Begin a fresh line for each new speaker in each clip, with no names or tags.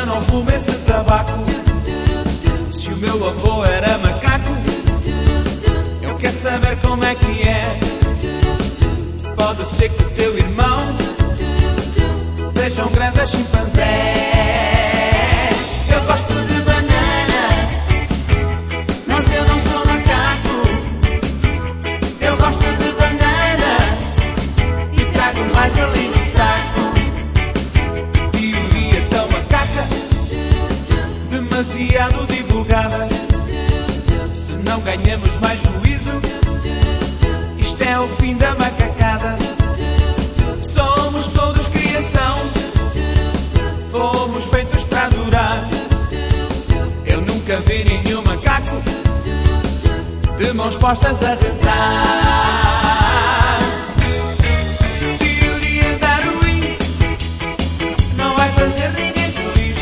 não fumo esse tabaco. Se o meu avô era macaco, eu quero saber como é que é. Pode ser que o teu irmão seja um grande chimpanzé. Eu gosto de banana, mas eu não sou macaco. Eu gosto de banana e trago mais ali no saco. Teoria tão macaca, demasiado divulgada. Se não ganhamos mais juízo, isto é o fim da macacada. Somos todos criação, fomos feitos para durar. Eu nunca vi nenhum macaco de mãos postas a rezar. Teoria Darwin não vai fazer ninguém feliz.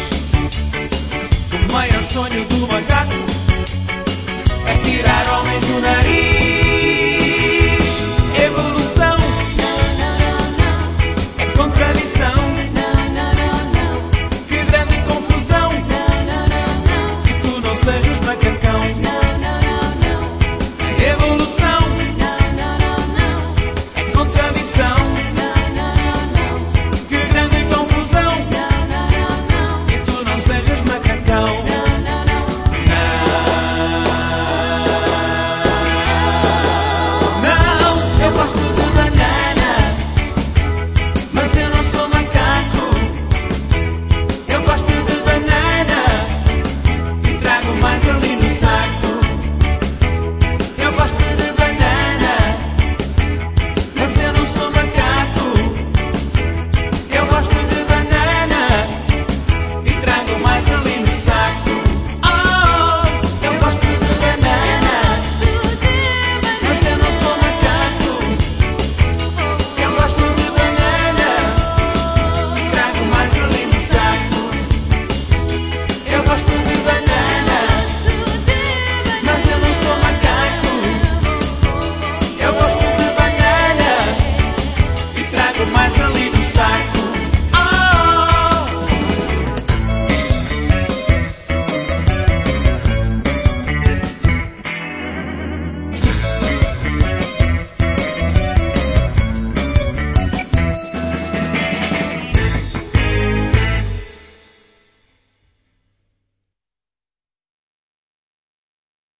O maior sonho do macaco é tirar homens do nariz.